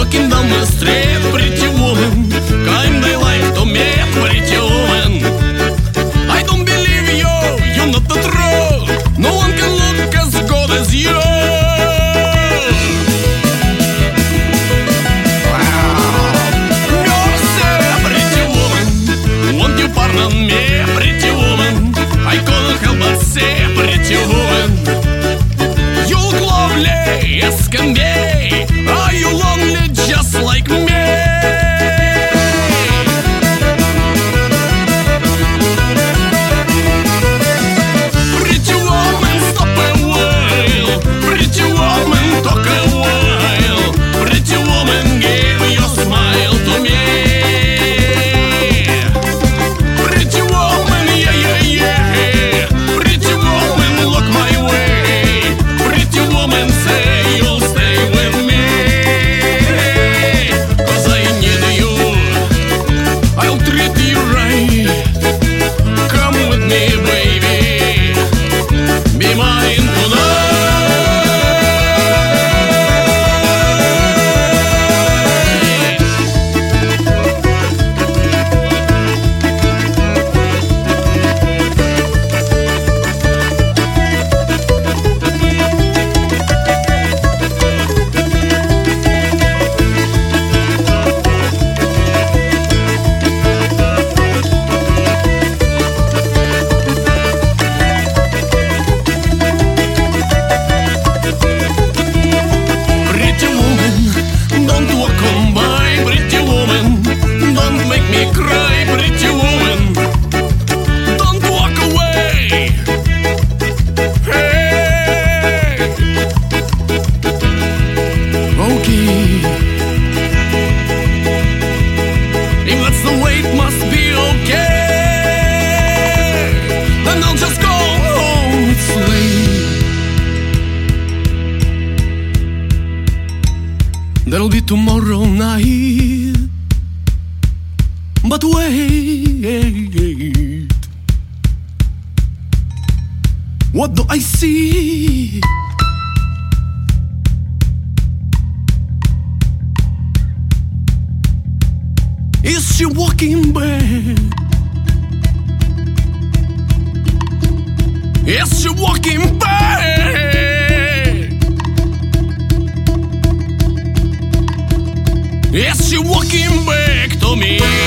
walking down the street, pretty woman, climb the life to me, pretty woman. I don't believe you, you're not the truth. No one can look as good as you. Pardon me, pretty woman, I couldn't help but say, pretty woman, you look lovely as can be. Are you lonely just like me? Pretty woman, stop a while. Pretty woman, talk a while. Pretty woman, give your smile to me. There'll be tomorrow night, but wait, what do I see? Is she walking back? Is she walking back? Is she walking back to me?